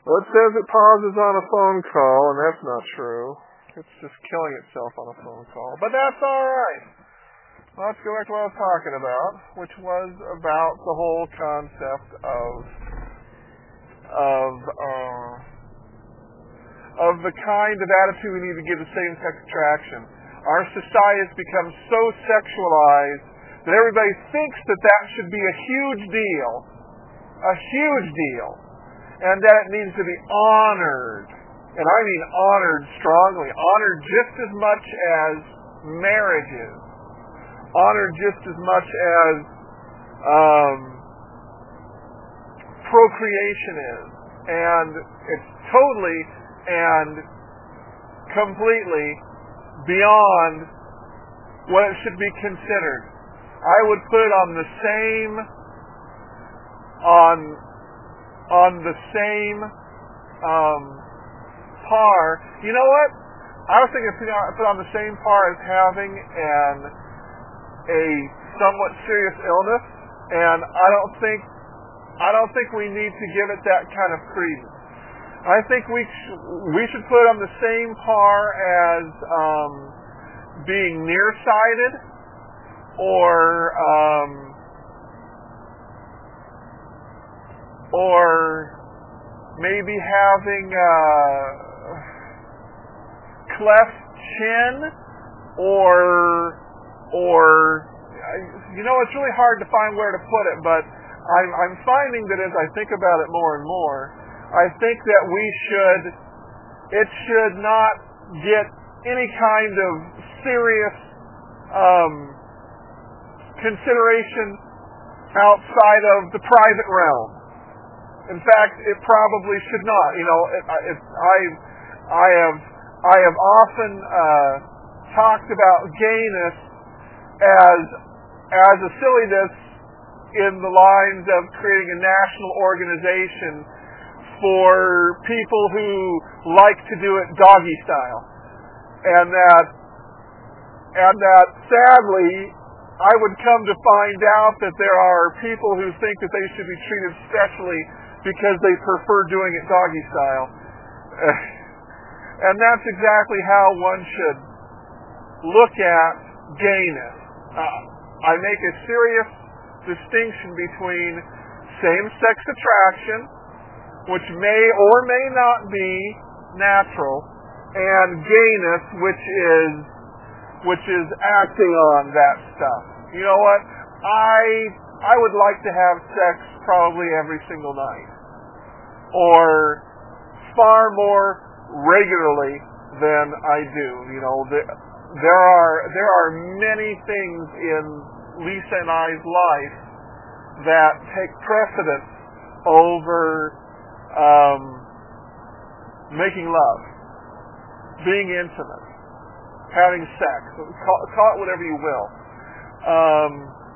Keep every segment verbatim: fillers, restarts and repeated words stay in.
Well, it says it pauses on a phone call, and that's not true. It's just killing itself on a phone call. But that's all right. Let's go back to what I was talking about, which was about the whole concept of of uh, of the kind of attitude we need to give to same-sex attraction. Our society has become so sexualized that everybody thinks that that should be a huge deal, a huge deal, and that it needs to be honored. And I mean honored strongly, honored just as much as marriage is, honored just as much as um, procreation is, and it's totally and completely beyond what it should be considered. I would put it on the same on on the same um, par. You know what? I was thinking put it on the same par as having an a somewhat serious illness, and I don't think I don't think we need to give it that kind of credence. I think we sh- we should put it on the same par as um, being nearsighted, or um, or maybe having uh, cleft chin, or or you know, it's really hard to find where to put it, but I'm, I'm finding that as I think about it more and more, I think that we should, it should not get any kind of serious um, consideration outside of the private realm. In fact, it probably should not. You know, it, it, I, I have, I have often uh, talked about gayness as, as a silliness in the lines of creating a national organization for people who like to do it doggy style, and that and that sadly I would come to find out that there are people who think that they should be treated specially because they prefer doing it doggy style, and that's exactly how one should look at gayness. Uh, I make a serious distinction between same-sex attraction, which may or may not be natural, and gayness, which is which is acting on that stuff. You know what? I I would like to have sex probably every single night, or far more regularly than I do. You know, the, there are there are many things in Lisa and I's life that take precedence over um, making love, being intimate, having sex. Call, call it whatever you will. Um,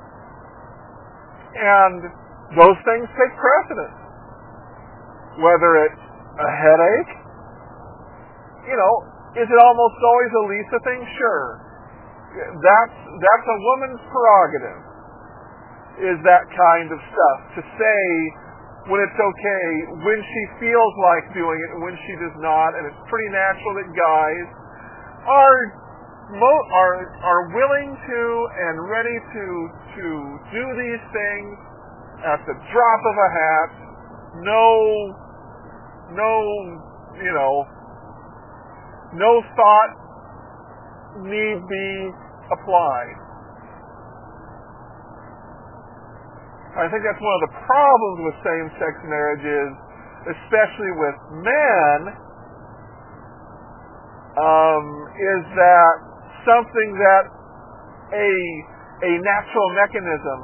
and those things take precedence. Whether it's a headache, you know, is it almost always a Lisa thing? Sure. That's that's a woman's prerogative, is that kind of stuff. To say when it's okay, when she feels like doing it, and when she does not, and it's pretty natural that guys are are are willing to and ready to to do these things at the drop of a hat. No, no, you know, no thought need be applied. I think that's one of the problems with same-sex marriages, especially with men, um, is that something that a a natural mechanism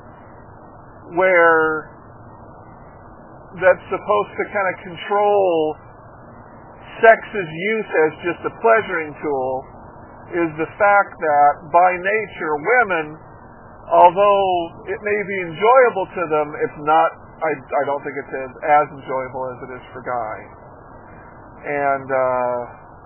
where that's supposed to kind of control sex's use as just a pleasuring tool is the fact that by nature women, although it may be enjoyable to them, it's not, I, I don't think it's as, as enjoyable as it is for guys. And uh,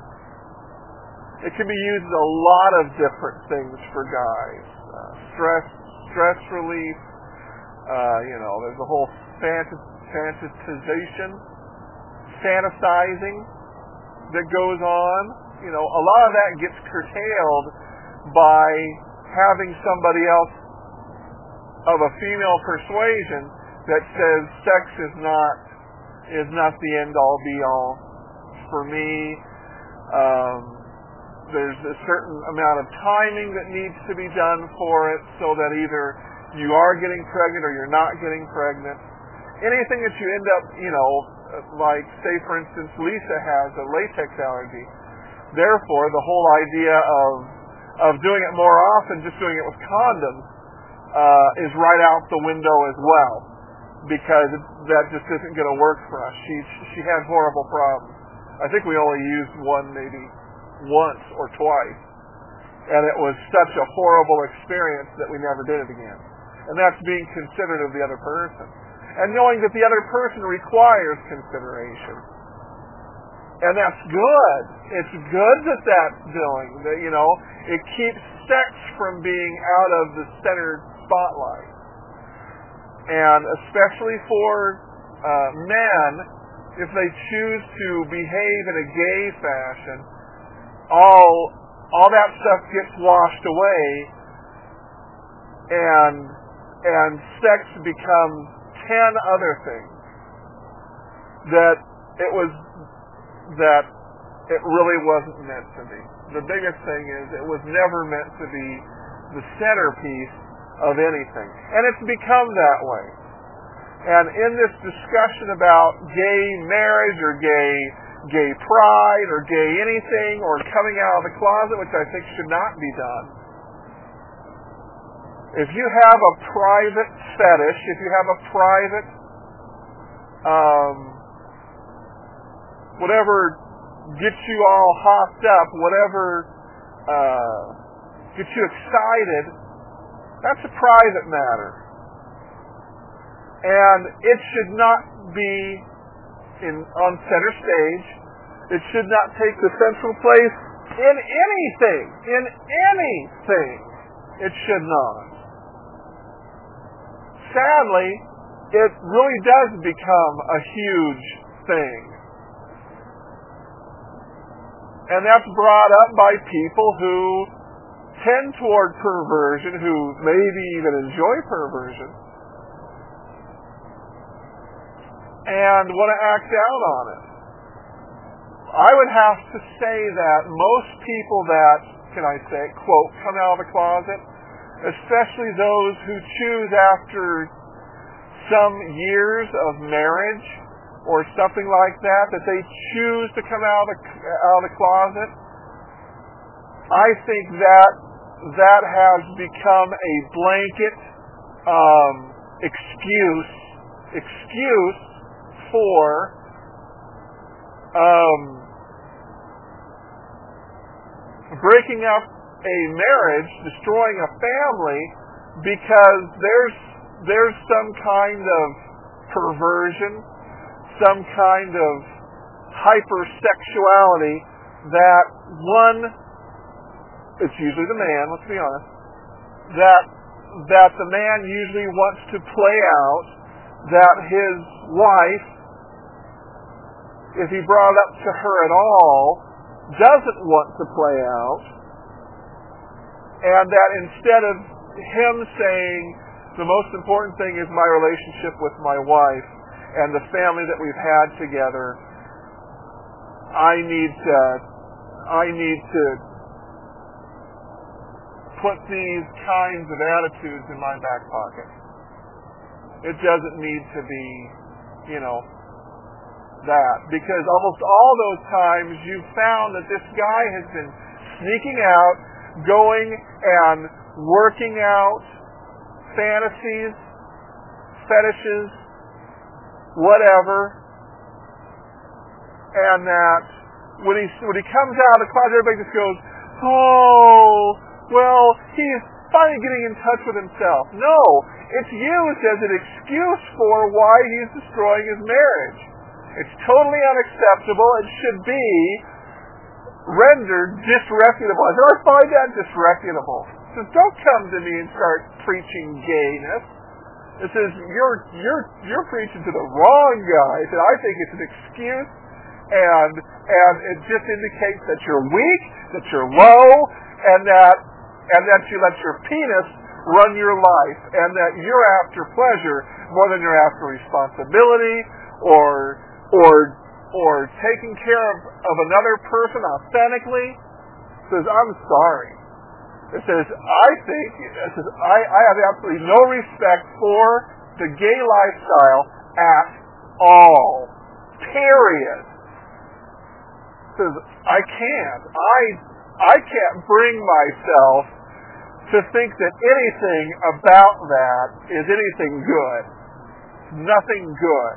it can be used in a lot of different things for guys. Uh, stress, stress relief, uh, you know, there's a whole fantas- fantasization, fantasizing that goes on. You know, a lot of that gets curtailed by having somebody else of a female persuasion that says sex is not is not the end all be all for me. Um, there's a certain amount of timing that needs to be done for it so that either you are getting pregnant or you're not getting pregnant. Anything that you end up, you know, like say for instance Lisa has a latex allergy. Therefore, the whole idea of of doing it more often, just doing it with condoms, uh, is right out the window as well, because it, that just isn't going to work for us. She she had horrible problems. I think we only used one maybe once or twice, and it was such a horrible experience that we never did it again. And that's being considerate of the other person, and knowing that the other person requires consideration. And that's good. It's good that that's doing. That, you know, it keeps sex from being out of the center spotlight. And especially for uh, men, if they choose to behave in a gay fashion, all all that stuff gets washed away, and and sex becomes ten other things that it was. that it really wasn't meant to be. The biggest thing is it was never meant to be the centerpiece of anything. And it's become that way. And in this discussion about gay marriage or gay gay pride or gay anything or coming out of the closet, which I think should not be done, if you have a private fetish, if you have a private um, whatever gets you all hopped up, whatever uh, gets you excited, that's a private matter. And it should not be in, on center stage. It should not take the central place in anything. In anything. It should not. Sadly, it really does become a huge thing. And that's brought up by people who tend toward perversion, who maybe even enjoy perversion, and want to act out on it. I would have to say that most people that, can I say, quote, come out of the closet, especially those who choose after some years of marriage or something like that, that they choose to come out of the, out of the closet, I think that that has become a blanket um, excuse excuse for um, breaking up a marriage, destroying a family, because there's there's some kind of perversion, some kind of hypersexuality that one, it's usually the man, let's be honest, that that the man usually wants to play out, that his wife, if he brought it up to her at all, doesn't want to play out, and that instead of him saying, the most important thing is my relationship with my wife and the family that we've had together, I need to, I need to put these kinds of attitudes in my back pocket. It doesn't need to be, you know, that. Because almost all those times you've found that this guy has been sneaking out, going and working out fantasies, fetishes, whatever, and that when he when he comes out of the closet, everybody just goes, oh, well, he's finally getting in touch with himself. No, it's used as an excuse for why he's destroying his marriage. It's totally unacceptable. It should be rendered disreputable. I said, I find that disreputable. He says, don't come to me and start preaching gayness. It says, you're you're you're preaching to the wrong guy. He said, I think it's an excuse and and it just indicates that you're weak, that you're low, and that and that you let your penis run your life, and that you're after pleasure more than you're after responsibility or or or taking care of, of another person authentically. It says, I'm sorry. It says, I think, it says, I, I have absolutely no respect for the gay lifestyle at all. Period. It says, I can't. I, I can't bring myself to think that anything about that is anything good. Nothing good.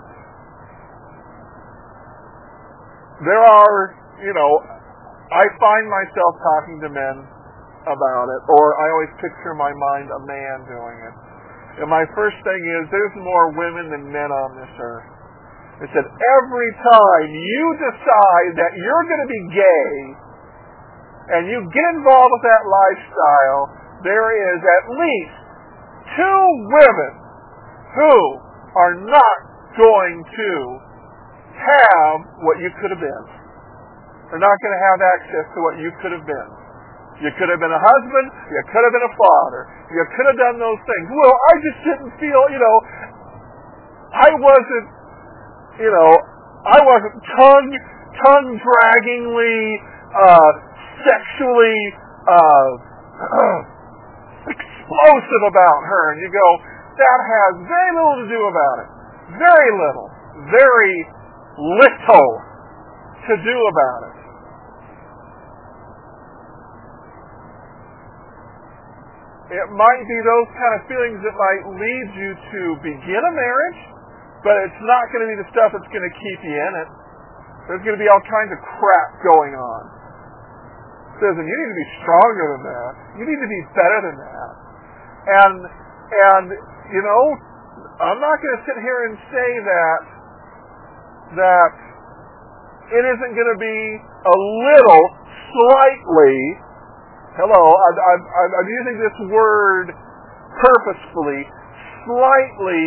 There are, you know, I find myself talking to men about it, or I always picture in my mind a man doing it. And my first thing is, there's more women than men on this earth. It said, every time you decide that you're going to be gay, and you get involved with that lifestyle, there is at least two women who are not going to have what you could have been. They're not going to have access to what you could have been. You could have been a husband, you could have been a father, you could have done those things. Well, I just didn't feel, you know, I wasn't, you know, I wasn't tongue, tongue-draggingly, uh, sexually, uh, explosive about her. And you go, that has very little to do about it. Very little. Very little to do about it. It might be those kind of feelings that might lead you to begin a marriage, but it's not going to be the stuff that's going to keep you in it. There's going to be all kinds of crap going on. It says, and you need to be stronger than that. You need to be better than that. And, and you know, I'm not going to sit here and say that, that it isn't going to be a little, slightly, hello, I'm, I'm, I'm using this word purposefully, slightly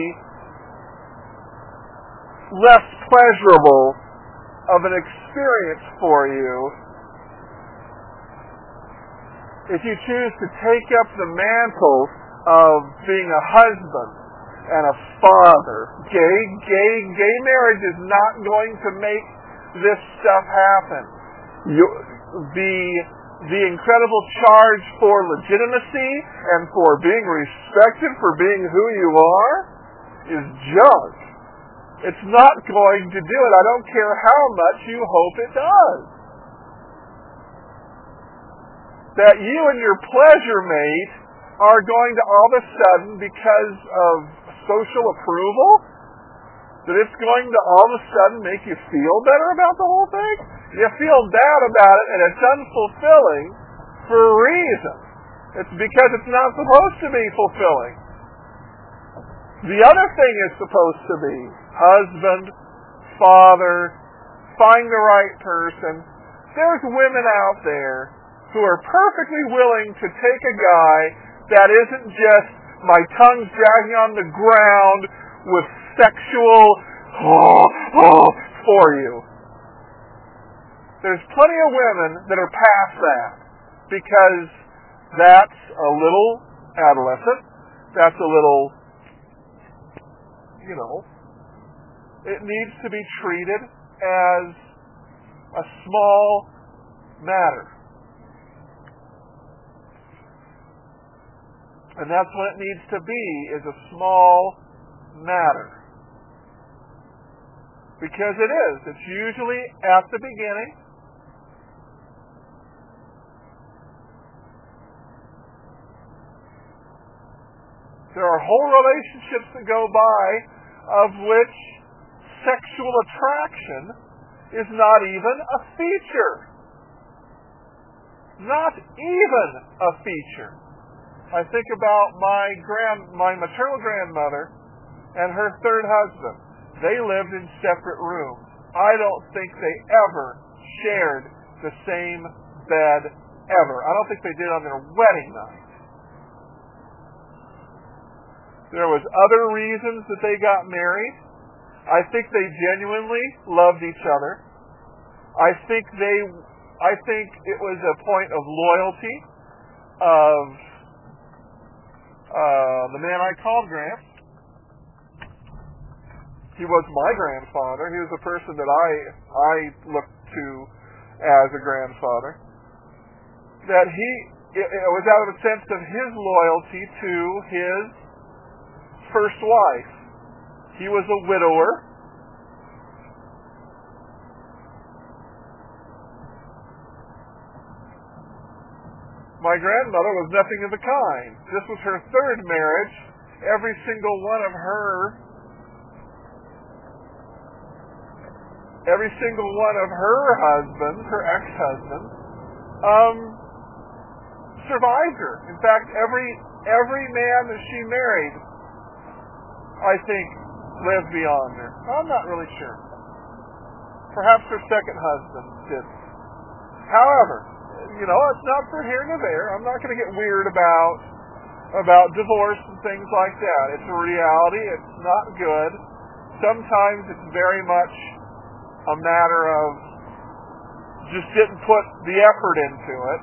less pleasurable of an experience for you if you choose to take up the mantle of being a husband and a father. Gay, gay, gay marriage is not going to make this stuff happen. You, the the incredible charge for legitimacy and for being respected for being who you are is junk. It's not going to do it. I don't care how much you hope it does. That you and your pleasure mate are going to all of a sudden, because of social approval, that it's going to all of a sudden make you feel better about the whole thing? You feel bad about it, and it's unfulfilling for a reason. It's because it's not supposed to be fulfilling. The other thing is supposed to be husband, father, find the right person. There's women out there who are perfectly willing to take a guy that isn't just my tongue's dragging on the ground with sexual oh, oh, for you. There's plenty of women that are past that, because that's a little adolescent, that's a little, you know, it needs to be treated as a small matter. And that's what it needs to be, is a small matter. Because it is. It's usually at the beginning. There are whole relationships that go by of which sexual attraction is not even a feature. Not even a feature. I think about my grand, my maternal grandmother and her third husband. They lived in separate rooms. I don't think they ever shared the same bed ever. I don't think they did on their wedding night. There was other reasons that they got married. I think they genuinely loved each other. I think they, I think it was a point of loyalty of uh, the man I called Gramps. He was my grandfather. He was a person that I I looked to as a grandfather. That he, it, it was out of a sense of his loyalty to his first wife. He was a widower. My grandmother was nothing of the kind. This was her third marriage. Every single one of her, every single one of her husbands, her ex-husbands, um, survived her. In fact, every every man that she married, I think, lived beyond her. I'm not really sure. Perhaps her second husband did. However, you know, it's not for here nor there. I'm not going to get weird about about divorce and things like that. It's a reality. It's not good. Sometimes it's very much a matter of just didn't put the effort into it.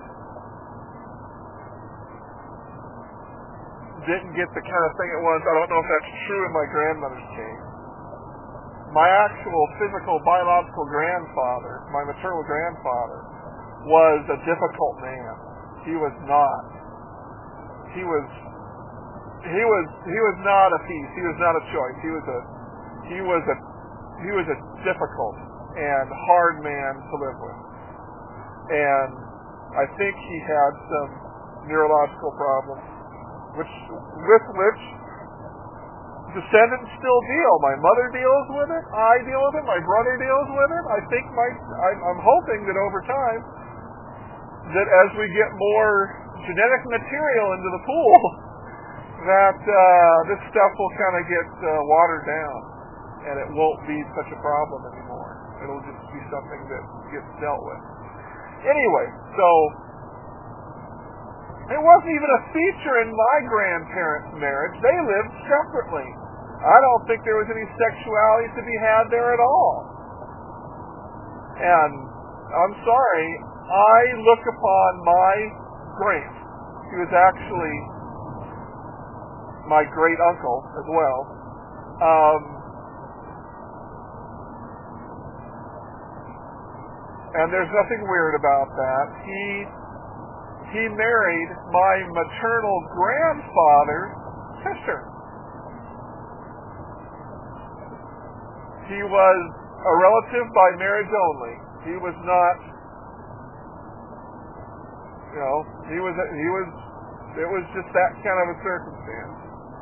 Didn't get the kind of thing it was. I don't know if that's true in my grandmother's case. My actual physical biological grandfather, my maternal grandfather, was a difficult man. He was not. He was. He was. He was not a piece. He was not a choice. He was a. He was a. He was a difficult and hard man to live with. And I think he had some neurological problems, which with which descendants still deal. My mother deals with it. I deal with it. My brother deals with it. I think my. I'm, I'm hoping that over time, that as we get more genetic material into the pool, that uh, this stuff will kind of get uh, watered down, and it won't be such a problem anymore. It'll just be something that gets dealt with. Anyway, so it wasn't even a feature in my grandparents' marriage. They lived separately. I don't think there was any sexuality to be had there at all. And I'm sorry, I look upon my Gramps, he was actually my great uncle as well, um, and there's nothing weird about that. He he married my maternal grandfather's sister. He was a relative by marriage only. He was not. You know, he was, he was, it was just that kind of a circumstance.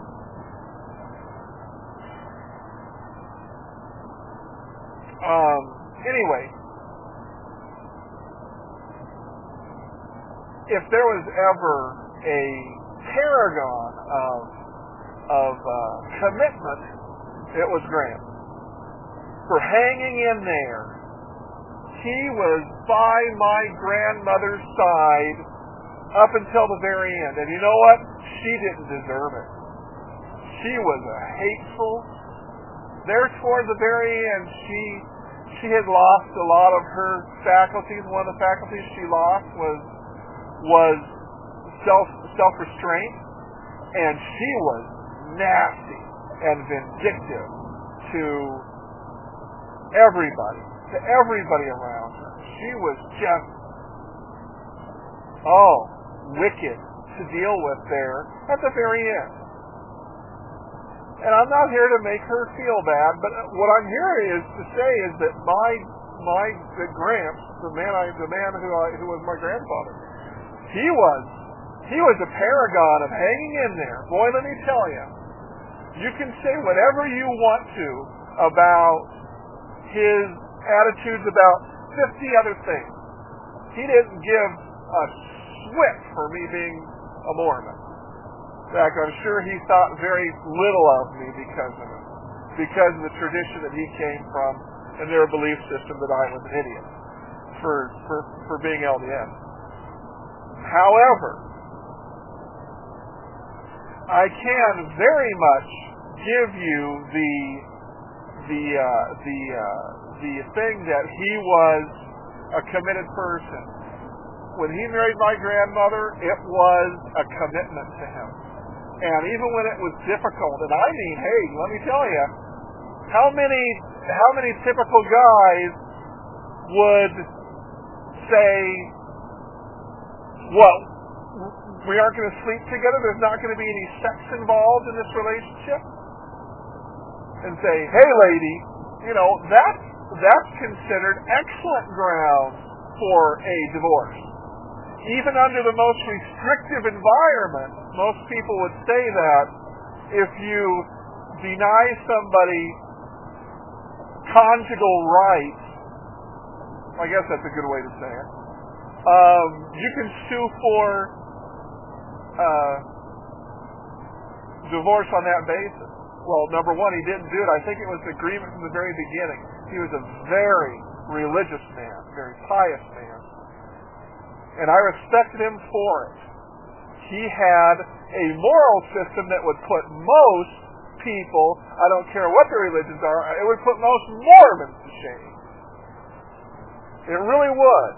Um, anyway, if there was ever a paragon of, of uh, commitment, it was Grant. For hanging in there. He was by my grandmother's side up until the very end. And you know what? She didn't deserve it. She was a hateful. There toward the very end, she she had lost a lot of her faculties. One of the faculties she lost was was self self restraint, and she was nasty and vindictive to everybody. To everybody around her. She was just, oh, wicked to deal with there at the very end. And I'm not here to make her feel bad, but what I'm here is to say is that my my the Gramps, the man I the man who I, who was my grandfather, he was he was a paragon of hanging in there. Boy, let me tell you, you can say whatever you want to about his attitudes about fifty other things. He didn't give a swip for me being a Mormon. In fact, I'm sure he thought very little of me because of it. Because of the tradition that he came from and their belief system that I was an idiot for, for, for being L D S. However, I can very much give you the the uh, the uh, the thing that he was a committed person. When he married my grandmother, it was a commitment to him. And even when it was difficult, and I mean, hey, let me tell you, how many how many typical guys would say, well, we aren't going to sleep together, there's not going to be any sex involved in this relationship? And say, hey lady, you know, that's, that's considered excellent ground for a divorce. Even under the most restrictive environment, most people would say that if you deny somebody conjugal rights, I guess that's a good way to say it, um, you can sue for uh, divorce on that basis. Well, number one, he didn't do it. I think it was an agreement from the very beginning. He was a very religious man, very pious man. And I respected him for it. He had a moral system that would put most people, I don't care what their religions are, it would put most Mormons to shame. It really would.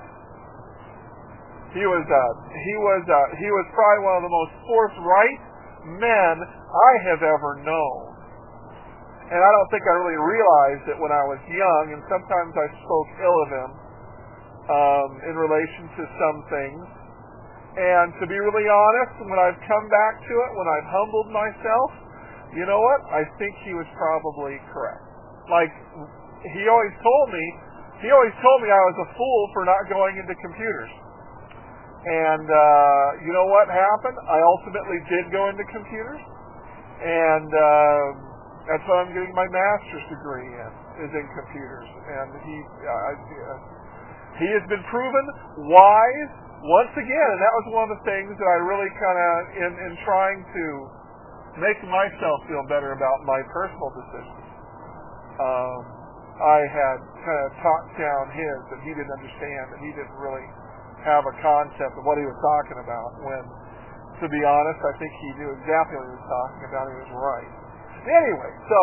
He was, uh, he was, uh, he was probably one of the most forthright men I have ever known. And I don't think I really realized it when I was young, and sometimes I spoke ill of him um, in relation to some things. And to be really honest, when I've come back to it, when I've humbled myself, you know what? I think he was probably correct. Like, he always told me, he always told me I was a fool for not going into computers. And uh, you know what happened? I ultimately did go into computers. And uh, that's what I'm getting my master's degree in, is in computers. And he, uh, uh, he has been proven wise once again. And that was one of the things that I really kind of, in, in trying to make myself feel better about my personal decisions, um, I had kind of talked down his, that he didn't understand, that he didn't really have a concept of what he was talking about, when, to be honest, I think he knew exactly what he was talking about. He was right. Anyway, so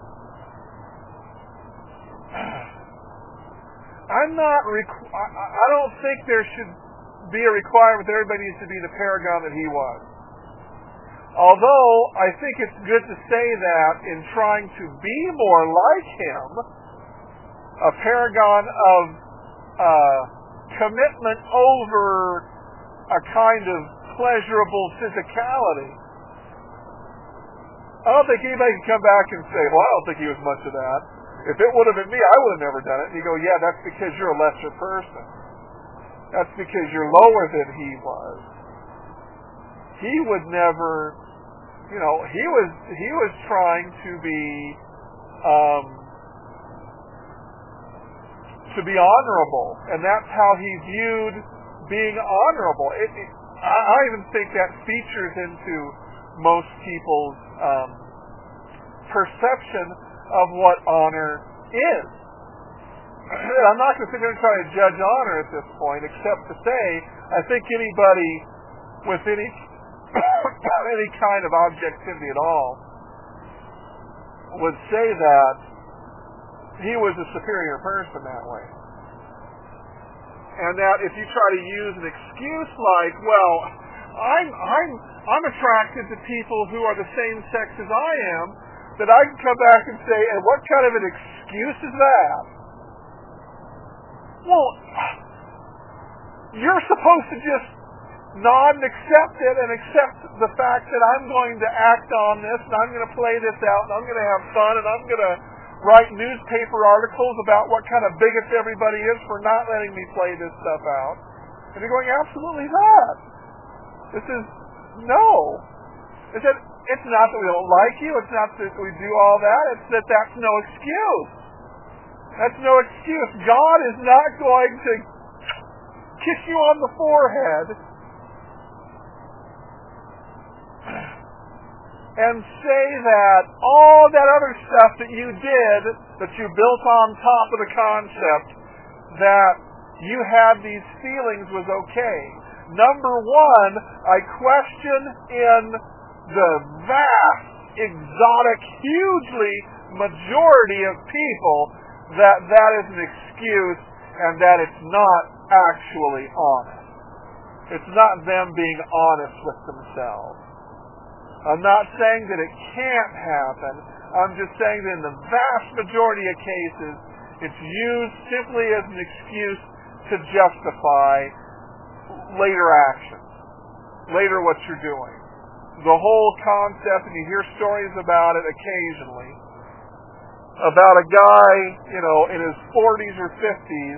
I'm not requ- I, I don't think there should be a requirement that everybody needs to be the paragon that he was. Although I think it's good to say that in trying to be more like him, a paragon of uh, commitment over a kind of pleasurable physicality, I don't think anybody can come back and say, well, I don't think he was much of that. If it would have been me, I would have never done it. And you go, yeah, that's because you're a lesser person. That's because you're lower than he was. He would never, you know, he was he was trying to be um, to be honorable, and that's how he viewed being honorable. It, it, I, I even think that features into most people's um, perception of what honor is. I'm not going to sit there and try to judge honor at this point, except to say I think anybody with any any kind of objectivity at all would say that he was a superior person that way. And that if you try to use an excuse like, well, I'm I'm I'm attracted to people who are the same sex as I am, that I can come back and say, and what kind of an excuse is that? Well, you're supposed to just nod and accept it, and accept the fact that I'm going to act on this, and I'm going to play this out, and I'm going to have fun, and I'm going to write newspaper articles about what kind of bigots everybody is for not letting me play this stuff out. And you're going, absolutely not. This is, no. It's that it's not that we don't like you, it's not that we do all that, it's that that's no excuse. That's no excuse. God is not going to kiss you on the forehead and say that all that other stuff that you did, that you built on top of the concept that you had these feelings was okay. Number one, I question in the vast, exotic, hugely majority of people that that is an excuse and that it's not actually honest. It's not them being honest with themselves. I'm not saying that it can't happen. I'm just saying that in the vast majority of cases, it's used simply as an excuse to justify later actions, later what you're doing. The whole concept, and you hear stories about it occasionally, about a guy, you know, in his forties or fifties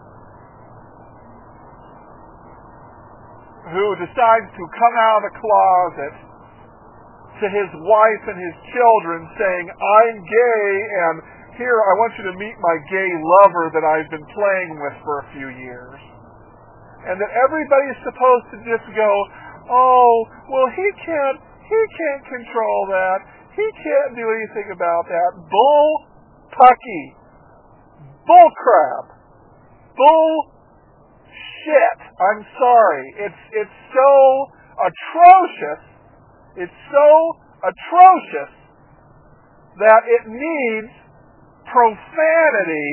who decides to come out of the closet to his wife and his children saying, I'm gay, and here I want you to meet my gay lover that I've been playing with for a few years. And that everybody's supposed to just go, oh, well, he can't, he can't control that. He can't do anything about that. Bull pucky. Bull crap. Bull shit. I'm sorry. It's, it's so atrocious. It's so atrocious that it needs profanity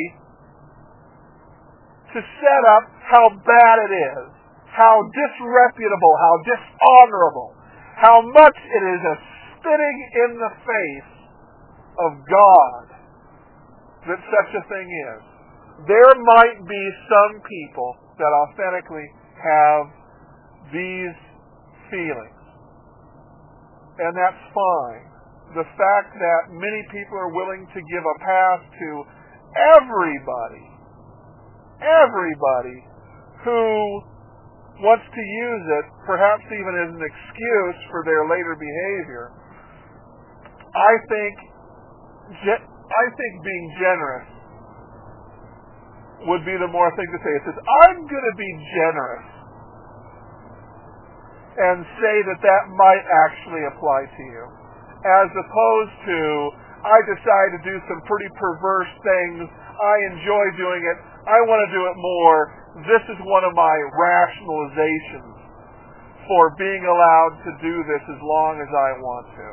to set up how bad it is, how disreputable, how dishonorable, how much it is a spitting in the face of God that such a thing is. There might be some people that authentically have these feelings, and that's fine. The fact that many people are willing to give a pass to everybody, everybody who wants to use it, perhaps even as an excuse for their later behavior, I think, I think being generous would be the more thing to say. It says, I'm going to be generous, and say that that might actually apply to you, as opposed to, I decide to do some pretty perverse things, I enjoy doing it, I want to do it more, this is one of my rationalizations for being allowed to do this as long as I want to.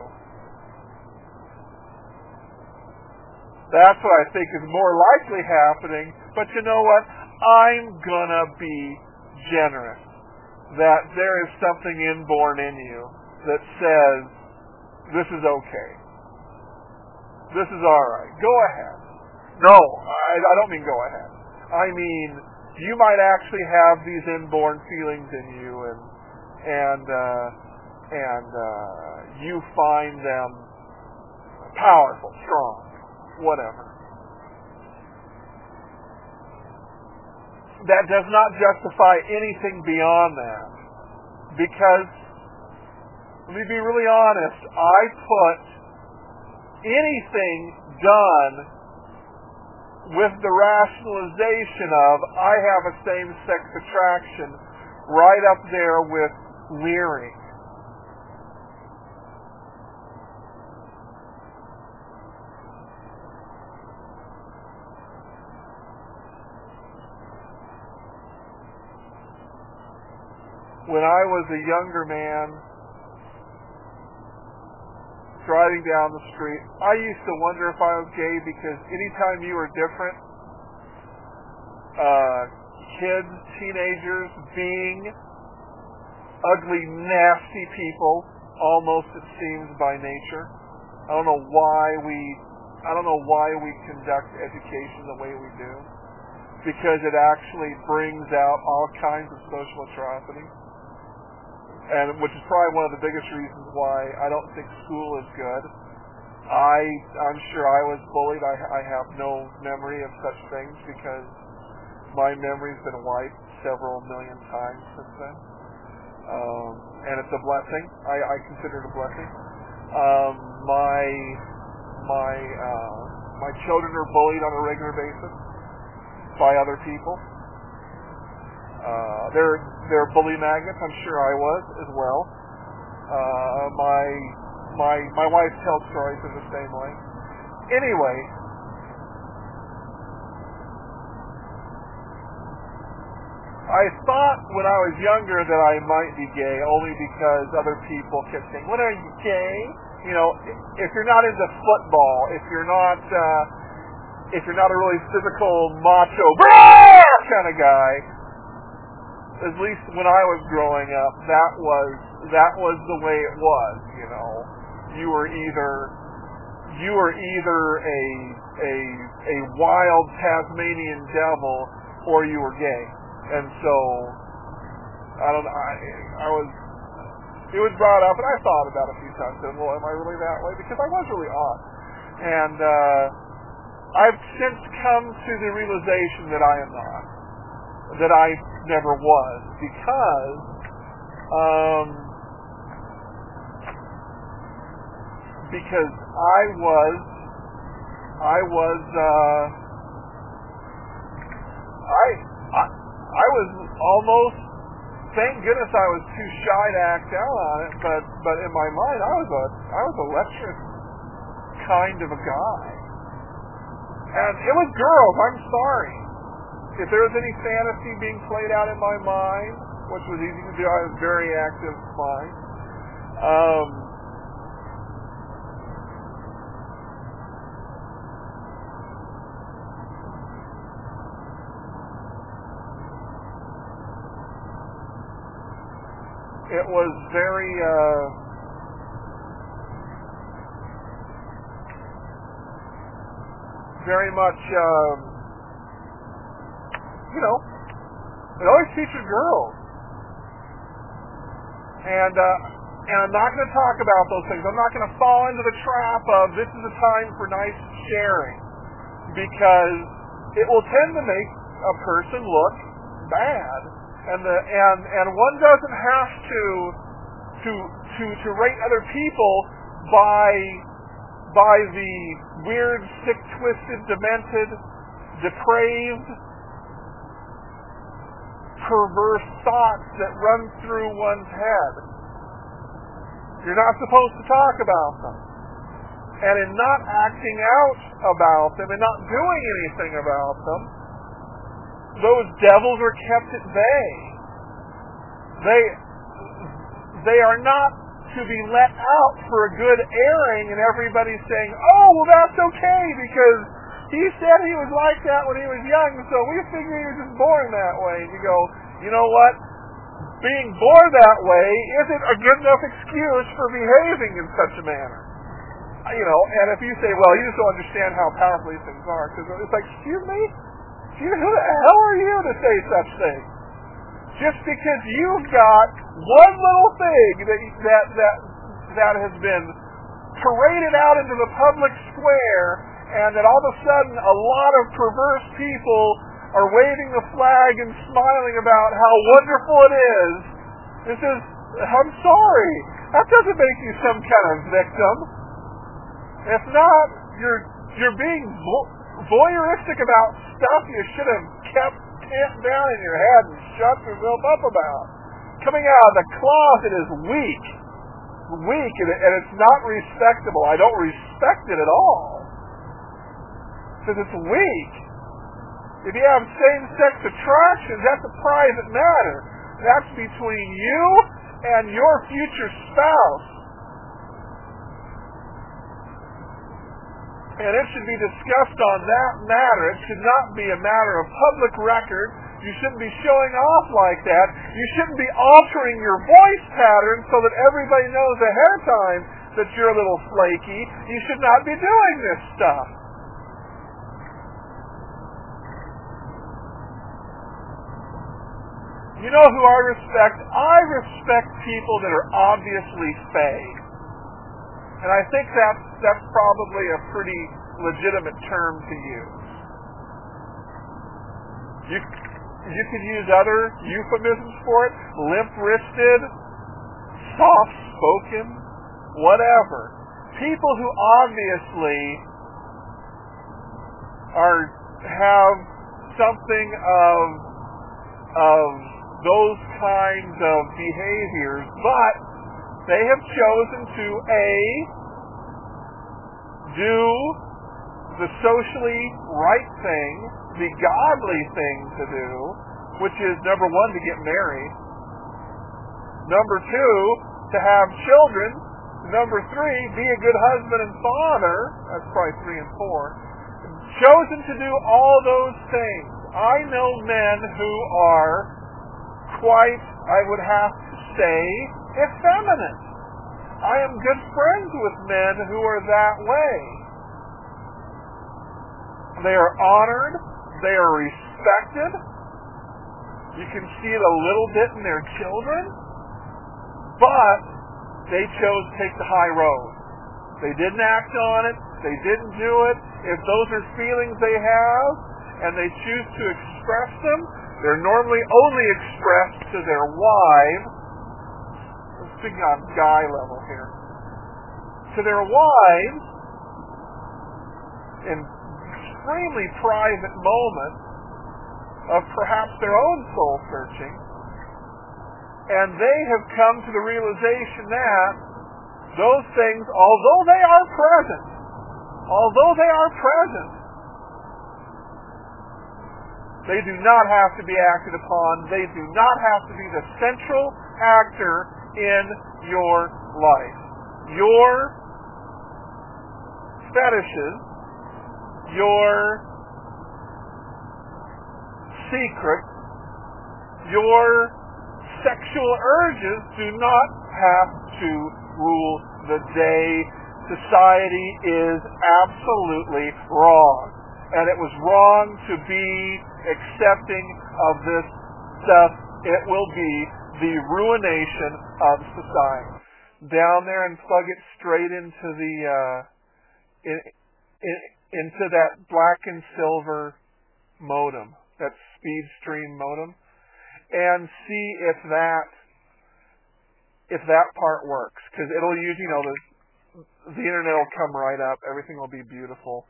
That's what I think is more likely happening, but you know what? I'm gonna be generous. That there is something inborn in you that says, this is okay. This is alright. Go ahead. No, I, I don't mean go ahead. I mean, you might actually have these inborn feelings in you, and and uh, and uh, you find them powerful, strong, whatever. That does not justify anything beyond that, because, let me be really honest, I put anything done with the rationalization of I have a same-sex attraction right up there with leering. When I was a younger man, driving down the street, I used to wonder if I was gay, because anytime you were different, uh, kids, teenagers, being ugly, nasty people, almost it seems by nature. I don't know why we, I don't know why we conduct education the way we do, because it actually brings out all kinds of social atrocities. And which is probably one of the biggest reasons why I don't think school is good. I, I'm sure I was bullied. I, I have no memory of such things, because my memory's been wiped several million times since then. Um, and it's a blessing. I, I consider it a blessing. Um, my my uh, my children are bullied on a regular basis by other people. Uh, they're they're bully magnets. I'm sure I was as well. Uh, my my my wife tells stories in the same way. Anyway, I thought when I was younger that I might be gay, only because other people kept saying, "What are you, gay?" You know, if you're not into football, if you're not uh, if you're not a really physical macho, kind of guy, at least when I was growing up, that was that was the way it was. You know, you were either you were either a a a wild Tasmanian devil or you were gay, and so I don't know. I, I was. It was brought up, and I thought about it a few times. And well, am I really that way? Because I was really odd, and uh, I've since come to the realization that I am not, that I never was, because um, because I was I was uh, I I I was almost. Thank goodness I was too shy to act out on it, but but in my mind I was a I was a lecherous kind of a guy, and it was girls. I'm sorry if there was any fantasy being played out in my mind, which was easy to do. I was very active mind. Um, It was very, uh, very much, um, you know, it always featured girls. And, uh, and I'm not going to talk about those things. I'm not going to fall into the trap of this is a time for nice sharing, because it will tend to make a person look bad. And the and and one doesn't have to to to to rate other people by by the weird, sick, twisted, demented, depraved, perverse thoughts that run through one's head. You're not supposed to talk about them. And in not acting out about them and not doing anything about them, those devils are kept at bay. They they are not to be let out for a good airing, and everybody's saying, "Oh, well, that's okay because he said he was like that when he was young, so we figure he was just born that way." And you go, you know what? Being born that way isn't a good enough excuse for behaving in such a manner. You know, and if you say, "Well, you just don't understand how powerful these things are," because it's like, excuse me. Who the hell are you to say such things? Just because you've got one little thing that that that that has been paraded out into the public square, and that all of a sudden a lot of perverse people are waving the flag and smiling about how wonderful it is. This is, I'm sorry, that doesn't make you some kind of victim. If not, you're you're being voyeuristic about stuff you should have kept tamped down in your head and shut yourself up about. Coming out of the closet is weak. Weak, and, it, and it's not respectable. I don't respect it at all. Because it's weak. If you have same-sex attractions, that's a private matter. That's between you and your future spouse. And it should be discussed on that matter. It should not be a matter of public record. You shouldn't be showing off like that. You shouldn't be altering your voice pattern so that everybody knows ahead of time that you're a little flaky. You should not be doing this stuff. You know who I respect? I respect people that are obviously fake. And I think that's, that's probably a pretty legitimate term to use. You, you could use other euphemisms for it. Limp-wristed, soft-spoken, whatever. People who obviously are have something of of those kinds of behaviors, but they have chosen to A, do the socially right thing, the godly thing to do, which is number one, to get married, number two, to have children, number three, be a good husband and father, that's probably three and four, chosen to do all those things. I know men who are quite, I would have to say, effeminate. I am good friends with men who are that way. They are honored. They are respected. You can see it a little bit in their children. But they chose to take the high road. They didn't act on it. They didn't do it. If those are feelings they have and they choose to express them, they're normally only expressed to their wives. I'm speaking on guy level here. To their wives in extremely private moments of perhaps their own soul searching. And they have come to the realization that those things, although they are present, although they are present, they do not have to be acted upon. They do not have to be the central actor in your life. Your fetishes, your secrets, your sexual urges do not have to rule the day. Society is absolutely wrong. And it was wrong to be accepting of this stuff. It will be the ruination of society. Down there and plug it straight into the uh, in, in, into that black and silver modem, that speed stream modem, and see if that if that part works, because it'll use, you know, the the internet will come right up, everything will be beautiful.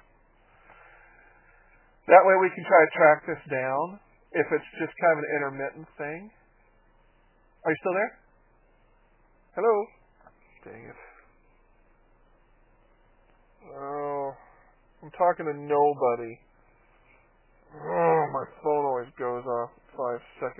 That way we can try to track this down if it's just kind of an intermittent thing. Are you still there? Hello? Dang it. Oh, I'm talking to nobody. Oh, my phone always goes off five seconds.